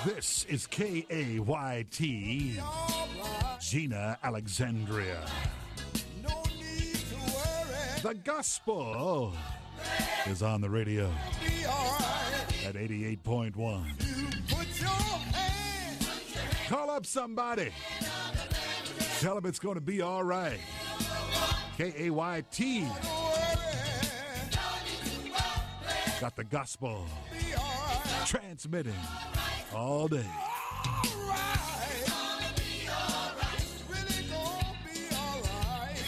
This is KAYT, Gina Alexandria. No need to worry. The gospel is on the radio Be alright. at 88.1. You put your hand. Call up somebody. Tell them it's going to be all right. KAYT got the gospel Be alright. transmitting all day. Alright. It's really gonna be alright.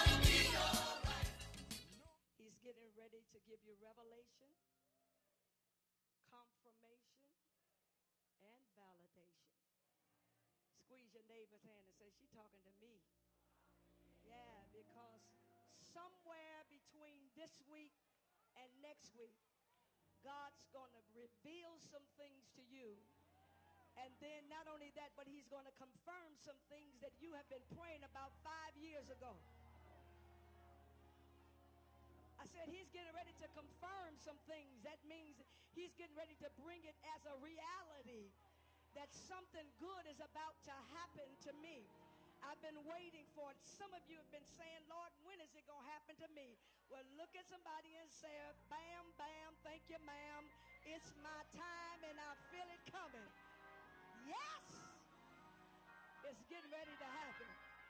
He's getting ready to give you revelation, confirmation, and validation. Squeeze your neighbor's hand and say, she's talking to me. Yeah, because somewhere between this week and next week, God's going to reveal some things to you. And then not only that, but he's going to confirm some things that you have been praying about 5 years ago. I said he's getting ready to confirm some things. That means he's getting ready to bring it as a reality that something good is about to happen to me. I've been waiting for it. Some of you have been saying, Lord, when is it going to happen to me? Well, look at somebody and say, bam, bam, thank you, ma'am. It's my time and I feel it coming. Yes! It's getting ready to happen.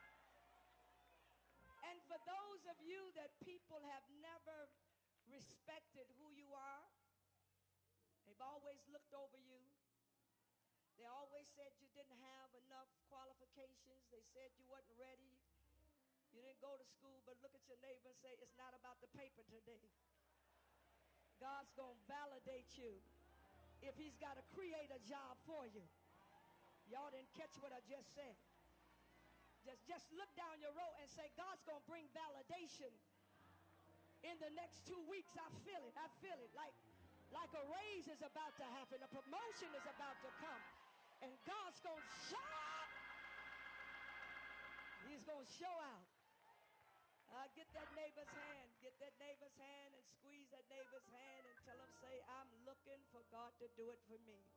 And for those of you that people have never respected who you are, they've always looked over you. They always said you didn't have enough qualifications. They said you wasn't ready. You didn't go to school, but look at your neighbor and say, it's not about the paper today. God's going to validate you if he's got to create a job for you. Y'all didn't catch what I just said. Just look down your row and say, God's going to bring validation in the next 2 weeks. I feel it. I feel it. Like a raise is about to happen. A promotion is about to come. And God's going to show up. He's going to show out. Get that neighbor's hand. Get that neighbor's hand and squeeze that neighbor's hand and tell him, say, I'm looking for God to do it for me.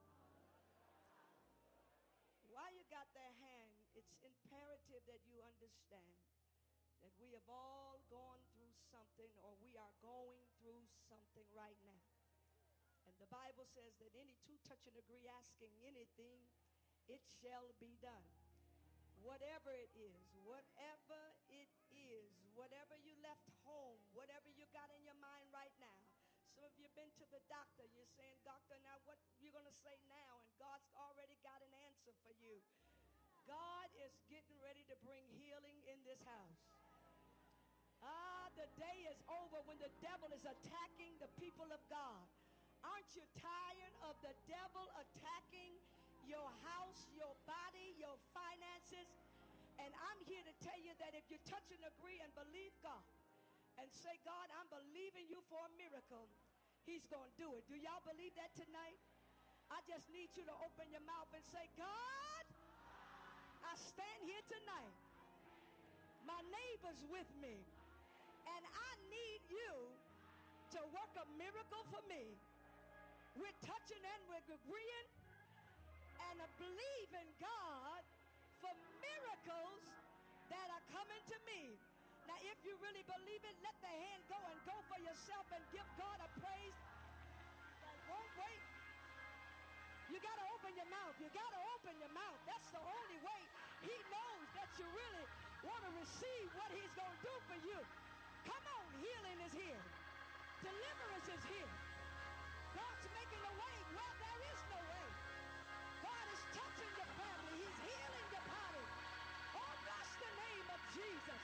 While you got that hand, it's imperative that you understand that we have all gone through something, or we are going through something right now. And the Bible says that any two touch and agree asking anything, it shall be done. Whatever it is, whatever you left home, whatever you got in your mind right now. Some of you have been to the doctor. You're saying, doctor, now what you're going to say now? And God's already got an answer for you. God is getting ready to bring healing in this house. The day is over when the devil is attacking the people of God. Aren't you tired of the devil attacking your house, your body, your finances? And I'm here to tell you that if you touch and agree and believe God and say, God, I'm believing you for a miracle, he's going to do it. Do y'all believe that tonight? I just need you to open your mouth and say, God, I stand here tonight. My neighbor's with me. And I need you to work a miracle for me. We're touching and we're agreeing and believing God for miracles that are coming to me. Now, if you really believe it, let the hand go and go for yourself and give God a praise that won't wait. You got to open your mouth. You got to open your mouth. That's the only way. He knows that you really want to receive what he's going to do for you. Come on, healing is here. Deliverance is here. God's making a way where there is no way. God is touching your family. He's healing your body. Oh, bless the name of Jesus.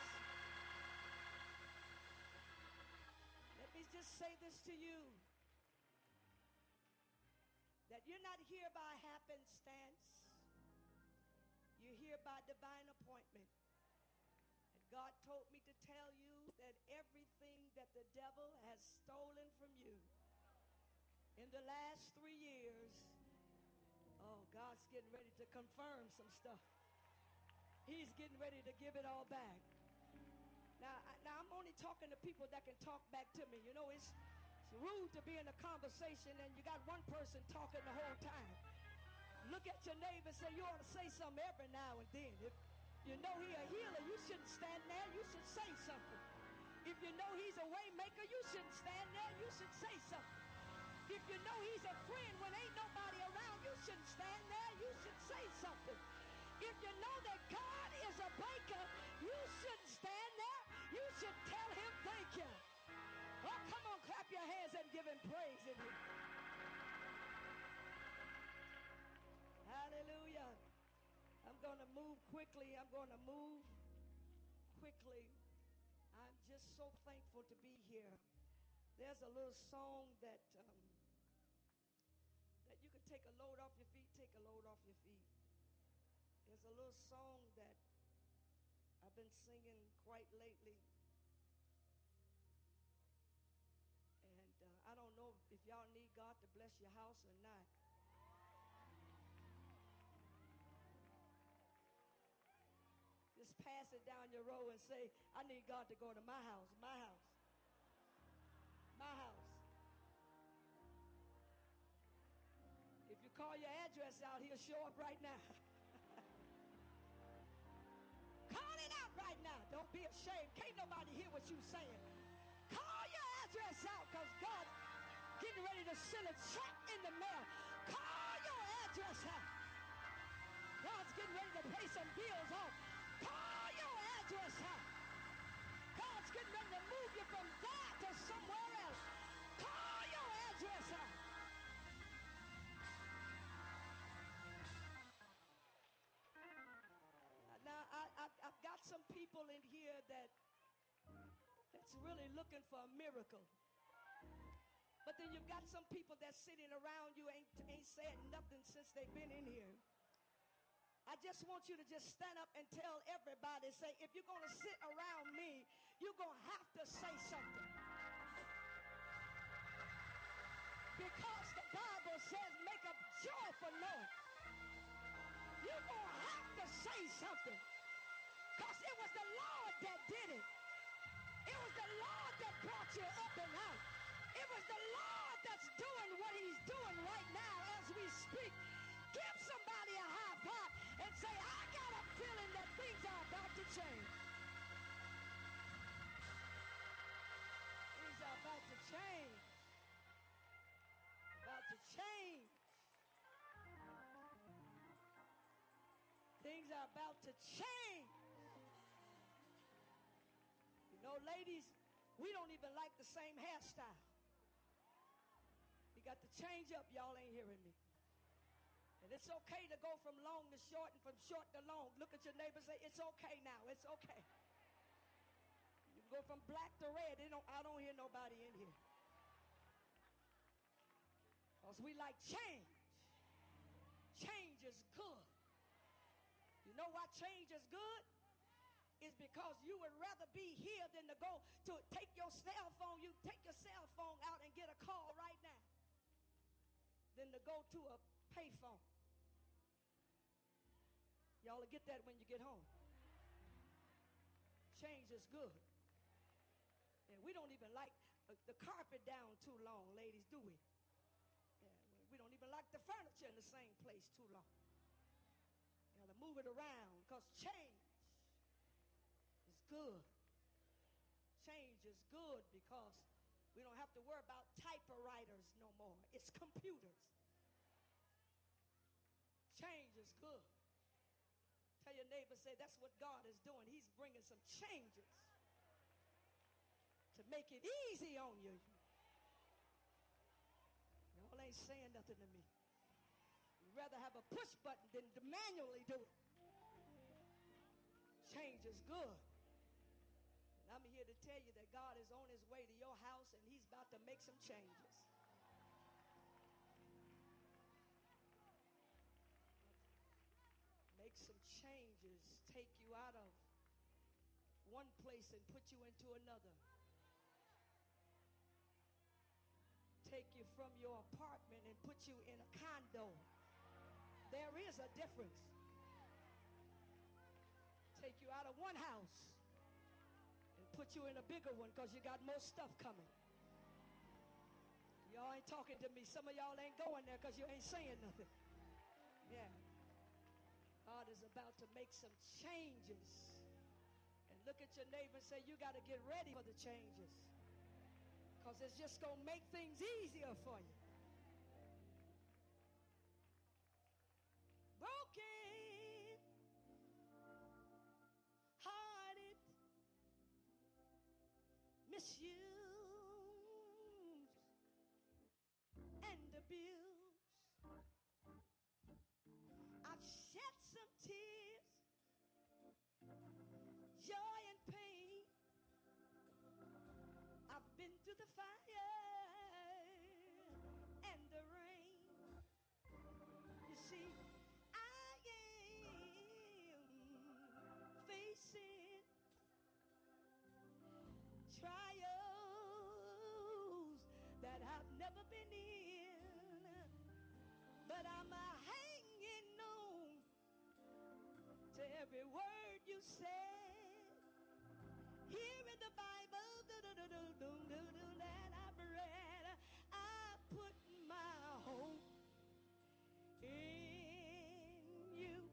Let me just say this to you. That you're not here by happenstance. You're here by divine appointment. And God told me to tell you that everything that the devil has stolen from you in the last 3 years, oh, God's getting ready to confirm some stuff. He's getting ready to give it all back. Now I'm only talking to people that can talk back to me. You know, it's rude to be in a conversation and you got one person talking the whole time. Look Look at your neighbor and say, you ought to say something every now and then. If you know he's a healer, you shouldn't stand there. You should say something. If you know he's a way maker, you shouldn't stand there. You should say something. If you know he's a friend when ain't nobody around, you shouldn't stand there. You should say something. If you know that God is a baker, you shouldn't stand there. You should tell him thank you. Oh, come on, clap your hands and give him praise in here. Hallelujah. I'm going to move quickly. I'm just so thankful to be here. There's a little song that you can take a load off your feet. Take a load off your feet. There's a little song that I've been singing quite lately. And I don't know if y'all need God to bless your house or not. Just pass it down your row and say, I need God to go to my house, my house, my house. If you call your address out, he'll show up right now. Call it out right now. Don't be ashamed. Can't nobody hear what you're saying. Call your address out because God's getting ready to send a check in the mail. Call your address out. God's getting ready to pay some bills off. Call your address out. God's getting ready to move you from there to somewhere else. Call your address out. Now, I've got some people in here that's really looking for a miracle. But then you've got some people that's sitting around you ain't said nothing since they've been in here. I just want you to just stand up and tell everybody, say, if you're going to sit around me, you're going to have to say something. Because the Bible says make a joyful noise. You're going to have to say something. Because it was the Lord that did it. It was the Lord that brought you up and out. It was the Lord that's doing what he's doing right now as we speak. Give somebody a high five and say, I got a feeling that things are about to change. Things are about to change. About to change. Things are about to change. You know, ladies, we don't even like the same hairstyle. You got to change up. Y'all ain't hearing me. And it's okay to go from long to short and from short to long. Look at your neighbor and say, it's okay now. It's okay. You can go from black to red. I don't hear nobody in here. Because we like change. Change is good. You know why change is good? It's because you would rather be here than to go to take your cell phone. You take your cell phone out and get a call right now than to go to a payphone. Y'all will get that when you get home. Change is good. And we don't even like the carpet down too long, ladies, do we? Yeah, we don't even like the furniture in the same place too long. You got to move it around because change is good. Change is good because we don't have to worry about typewriters no more. It's computers. Change is good. Tell your neighbor, say, that's what God is doing. He's bringing some changes to make it easy on you. Y'all ain't saying nothing to me. You'd rather have a push button than to manually do it. Change is good. And I'm here to tell you that God is on his way to your house and he's about to make some changes. Make some changes, take you out of one place and put you into another. Take you from your apartment and put you in a condo. There is a difference. Take you out of one house and put you in a bigger one because you got more stuff coming. Y'all ain't talking to me. Some of y'all ain't going there because you ain't saying nothing. Yeah. about to make some changes. And look at your neighbor and say, you got to get ready for the changes. Because it's just going to make things easier for you. Broken hearted, misused and abused. I've shed some tears, joy and pain. I've been through the fire and the rain. You see, I am facing trials that I've never been in, but I'm hanging on to every word you said here in the Bible that I've read. I put my hope in you,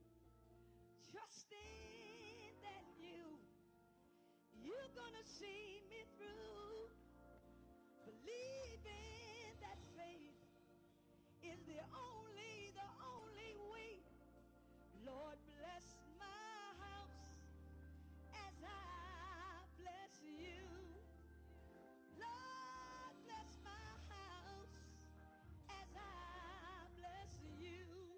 trusting that you're gonna see me through, believing that faith is the only way. Lord, bless my house as I bless you. Lord, bless my house as I bless you.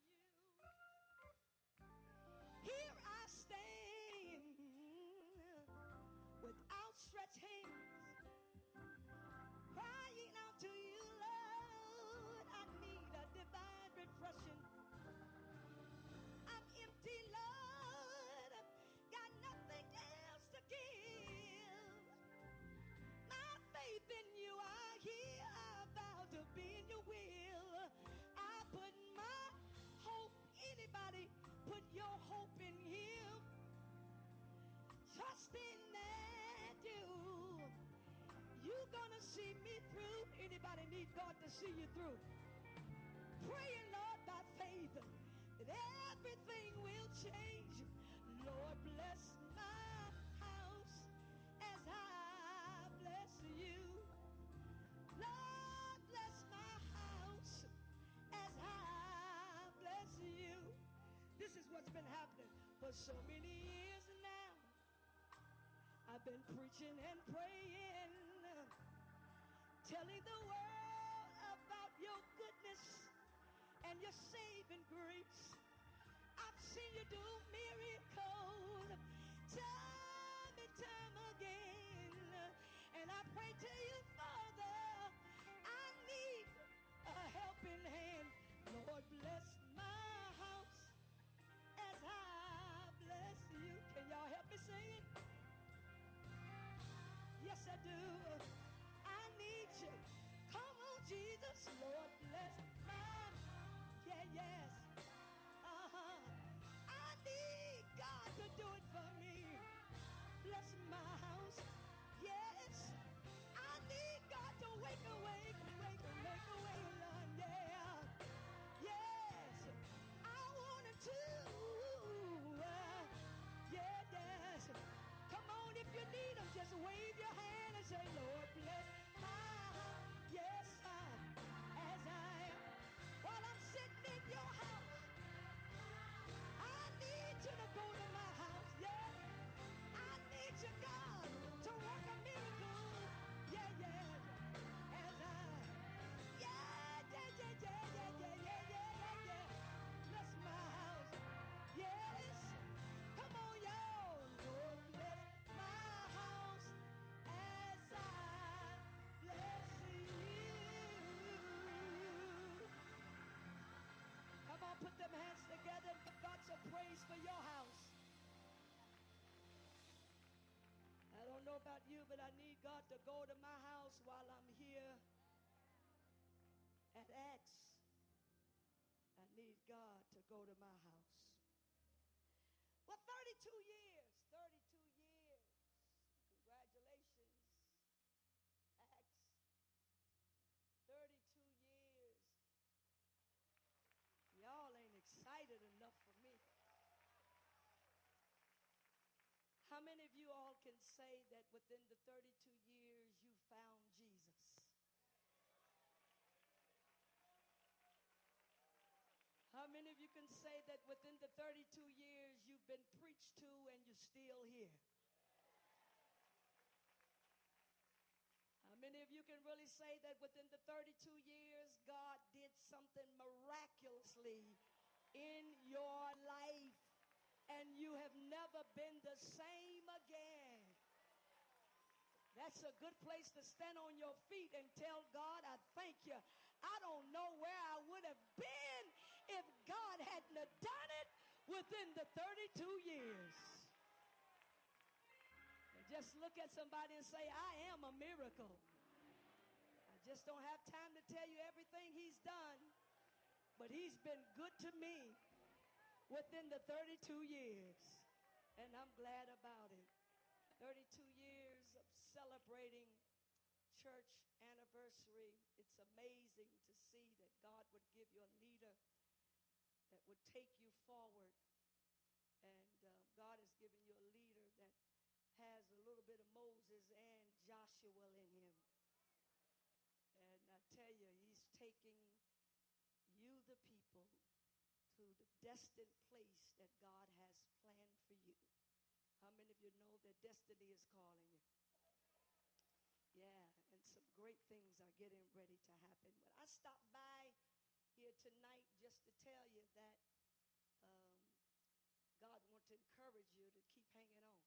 Here I stand with outstretched hands, crying out to you, Lord. I need a divine refreshing. I'm empty, Lord, got nothing else to give. My faith in you, I hear, I vow to be in your will. I put my hope, anybody put your hope in him, trusting that you're gonna see me through. Anybody need God to see you through? Praying, Lord, by faith that everything will change. Lord, bless my house as I bless you. Lord, bless my house as I bless you. This is what's been happening for so many years now. I've been preaching and praying, telling the world about your goodness and your saving grace. I've seen you do miracles time and time again. And I pray to you, Father, I need a helping hand. Lord, bless my house as I bless you. Can y'all help me sing it? Yes, I do. I need you. Come on, Jesus. Lord, bless my, yeah, yes. I need God to do it for me. Bless my house. Yes. I need God to wake away, Lord. Yeah. Yes. I want him to. Yeah, yes. Come on, if you need him, just wave your hand and say, Lord, bless my house. Yes, as I am. While I'm sitting in your house, I need you to go to my house, yeah. I need you, God, to work a miracle, yeah, yeah. As I, yeah. Bless my house, yes. Come on, y'all. Lord, bless my house as I bless you. Come on, put them hands together and give God some praise for your house. I don't know about you, but I need God to go to my house while I'm here at Acts. I need God to go to my house. Well, 32 years. Congratulations, Acts. 32 years. Y'all ain't excited enough for me. How many of you all can say that within the 32 years you found Jesus? How many of you can say that within the 32 years you've been preached to and you're still here? How many of you can really say that within the 32 years God did something miraculously in your life and you have never been the same again? That's a good place to stand on your feet and tell God, I thank you. I don't know where I would have been if God hadn't have done it within the 32 years. And just look at somebody and say, I am a miracle. I just don't have time to tell you everything he's done, but he's been good to me within the 32 years. And I'm glad about it. 32 years of celebrating church anniversary. It's amazing to see that God would give you a leader that would take you forward. And God has given you a leader that has a little bit of Moses and Joshua in him. And I tell you, he's taking you, the people, to the destined place that God has planned for you. How many of you know that destiny is calling you? Yeah, and some great things are getting ready to happen. But I stopped by here tonight just to tell you that God wants to encourage you to keep hanging on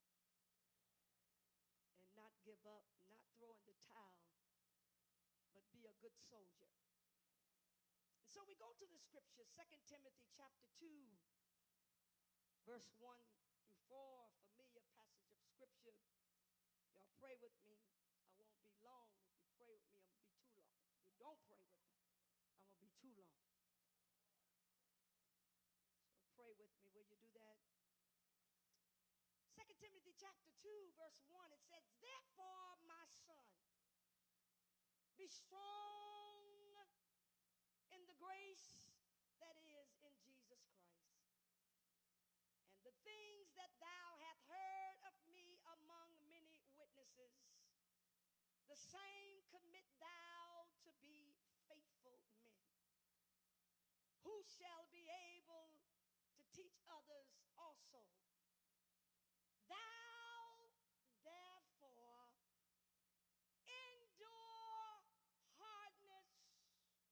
and not give up, not throw in the towel, but be a good soldier. And so we go to the scripture, 2 Timothy chapter 2, verse 1 through 4, a familiar passage of scripture. Y'all pray with me. I won't be long. If you pray with me, I'm going to be too long. If you don't pray with me, I'm going to be too long. So pray with me. Will you do that? 2 Timothy chapter 2, verse 1, it says, therefore, my son, be strong in the grace that is in Jesus Christ. And the things that thou hast heard of me among many witnesses, the same commit thou to be faithful men, who shall be able to teach others also. Thou therefore endure hardness,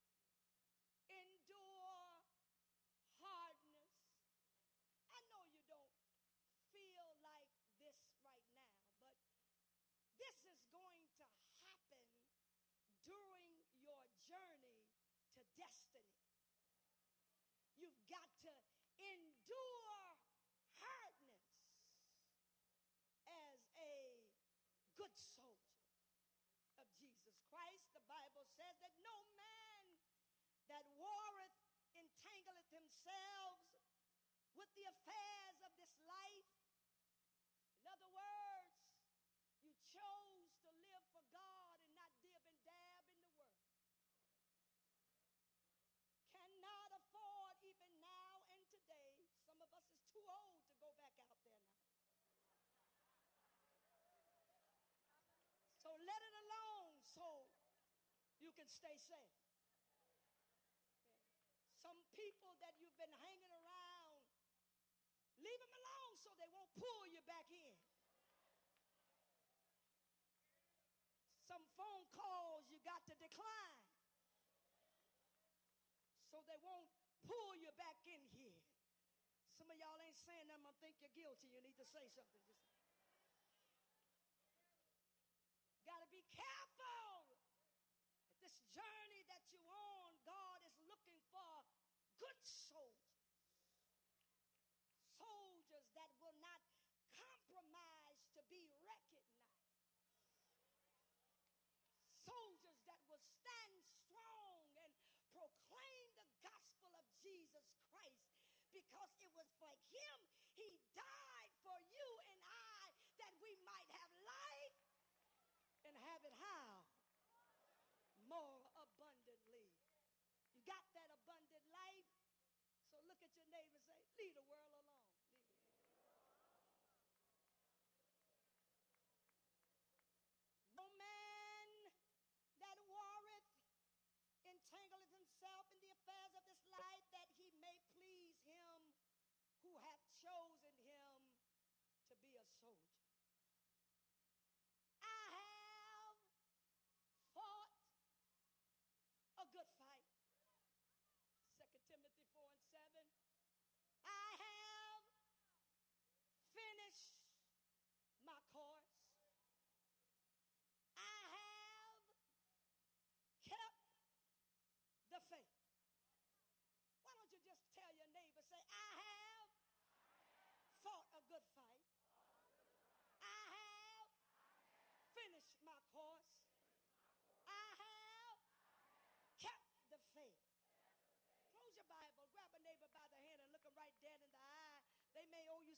endure hardness. I know you don't feel like this right now, but this is going to happen during your journey to destiny. You've got to endure hardness as a good soldier of Jesus Christ. The Bible says that no man that warreth entangleth themselves with the affairs of this life. In other words, you chose to live for God and not dib and dab in the world. Cannot afford even now and today. Some of us is too old to go back out there now. So let it alone so you can stay safe. Some people that you've been hanging around, leave them alone so they won't pull you back in. Some phone calls you got to decline so they won't pull you back in here. Some of y'all ain't saying nothing. I think you're guilty. You need to say something. Just got to be careful. At this journey that you're on, God is looking for good soldiers. Soldiers that will not compromise to be recognized. Soldiers that will stand strong and proclaim the gospel of Jesus Christ, because it was for him he died, for you and I, that we might have life and have it how? More abundantly. You got that abundant life? So look at your neighbor and say, leave the world alone. Leave it.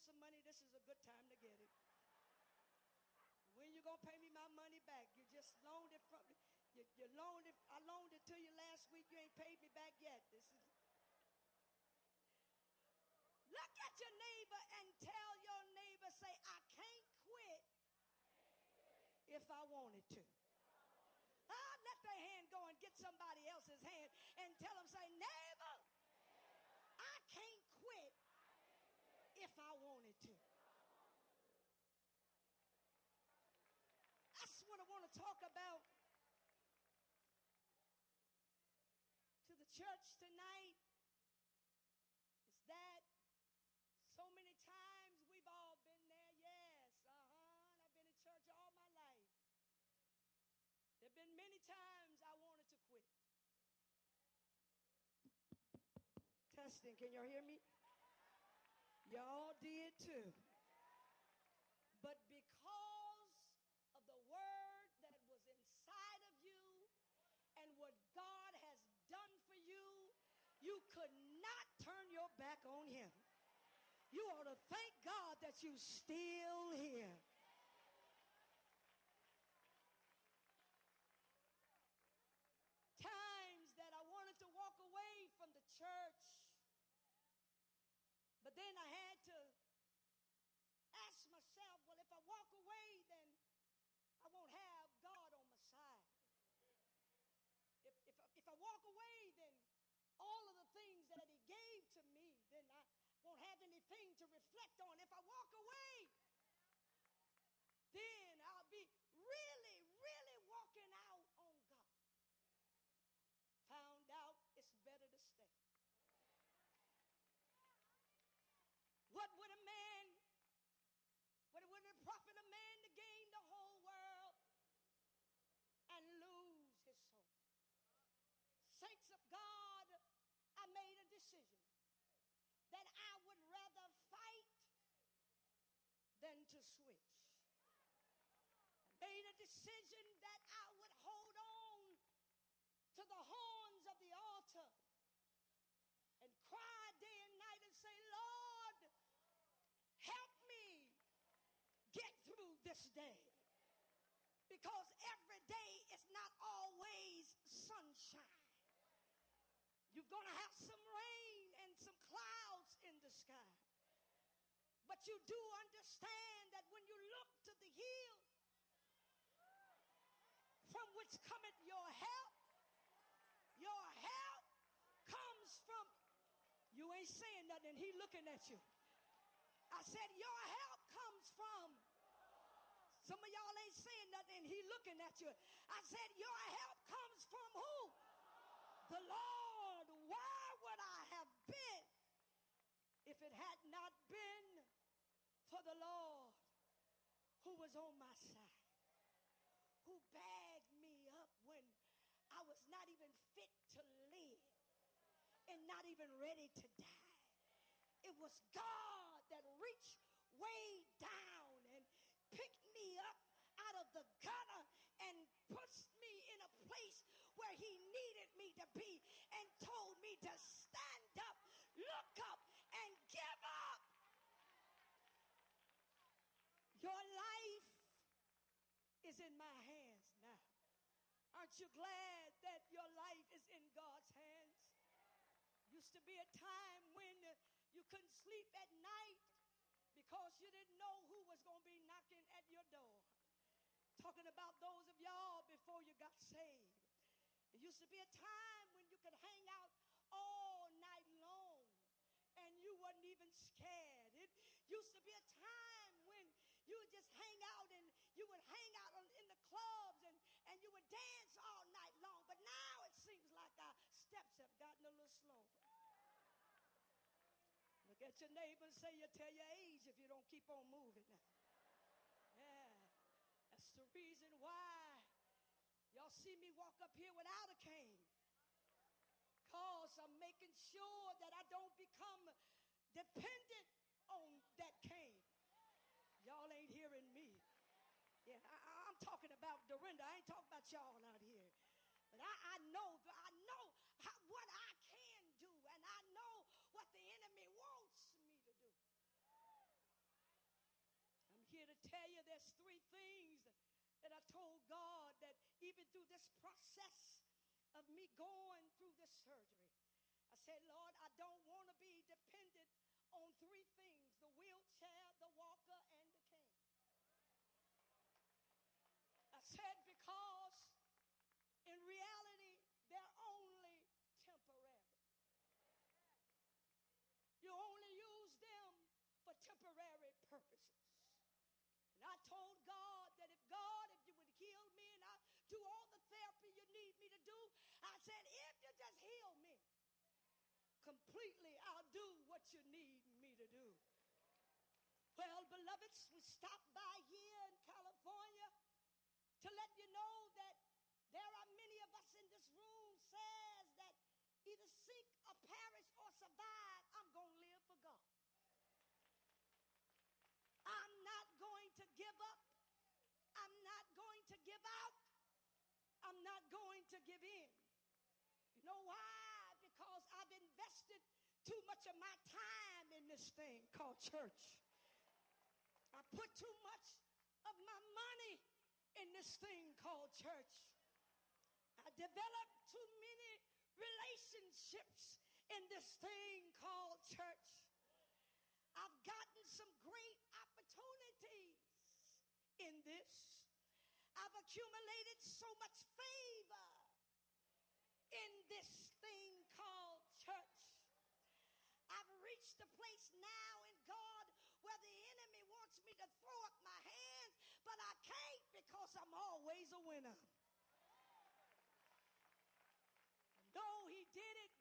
some money, this is a good time to get it. When you gonna pay me my money back? You just loaned it from me. You loaned it. I loaned it to you last week. You ain't paid me back yet. This is. Look at your neighbor and tell your neighbor, say, I can't quit if I wanted to. Let their hand go and get somebody else's hand and tell them, say, neighbor, I can't quit if I wanted to. That's what I want to talk about to the church tonight. Is that so many times we've all been there. Yes, I've been in church all my life. There have been many times I wanted to quit. Testing, can y'all hear me? Y'all did too. But because of the word that was inside of you and what God has done for you, you could not turn your back on him. You ought to thank God that you're still here. Times that I wanted to walk away from the church, but then I had to ask myself, well, if I walk away, then I won't have God on my side. If I walk away, then all of the things that he gave to me, then I won't have anything to reflect on. If I walk away, then I'll be really, really walking out on God. Found out it's better to stay. What would it profit a man to gain the whole world and lose his soul? Saints of God, I made a decision that I would rather fight than to switch. I made a decision that I would hold on to the horns of the altar and cry day and night and say, Lord, help me get through this day. Because every day is not always sunshine. You're going to have some rain and some clouds in the sky. But you do understand that when you look to the hill from which cometh your help comes from, you ain't saying nothing, he looking at you. I said your help comes from, some of y'all ain't saying nothing, he looking at you. I said your help comes from who? The Lord. Where would I have been if it had not been for the Lord who was on my side, who bagged me up when I was not even fit to live and not even ready to die? It was God that reached way down and picked me up out of the gutter and pushed me in a place where he needed me to be and told me to stand up, look up, and give up. Your life is in my hands now. Aren't you glad that your life is in God's hands? Used to be a time when you couldn't sleep at night because you didn't know who was going to be knocking at your door. Talking about those of y'all before you got saved. It used to be a time when you could hang out all night long and you wasn't even scared. It used to be a time when you would just hang out and you would hang out in the clubs and you would dance all night long. But now it seems like our steps have gotten a little slower. Look at your neighbor and say, you tell your age if you don't keep on moving now. Yeah, that's the reason why y'all see me walk up here without a cane. Because I'm making sure that I don't become dependent on that cane. Y'all ain't hearing me. Yeah, I'm talking about Dorinda. I ain't talking about y'all out here. But I know what I can do, and I know what the enemy wants me to do. there's three things that I told God that even through this process of me going through this surgery, I said, Lord, I don't want to be dependent on three things: the wheelchair, the walker, and the cane. I said, because in reality, they're only temporary. You only use them for temporary purposes. And I told God that if you would heal me and I do all the therapy you need me to do, I said, if you just heal me completely, I'll do what you need me to do. Well, beloveds, we stopped by here in California to let you know that there are many of us in this room says that either sink or perish or survive, I'm going to live for God. I'm not going to give up. I'm not going to give out. I'm not going to give in. You know why? Because I've invested too much of my time in this thing called church. I put too much of my money in this thing called church. I developed too many relationships in this thing called church. I've gotten some great opportunities in this. I've accumulated so much favor in this thing called church. I've reached a place now in God where the enemy wants me to throw up my hands, but I can't because I'm always a winner. And though he did it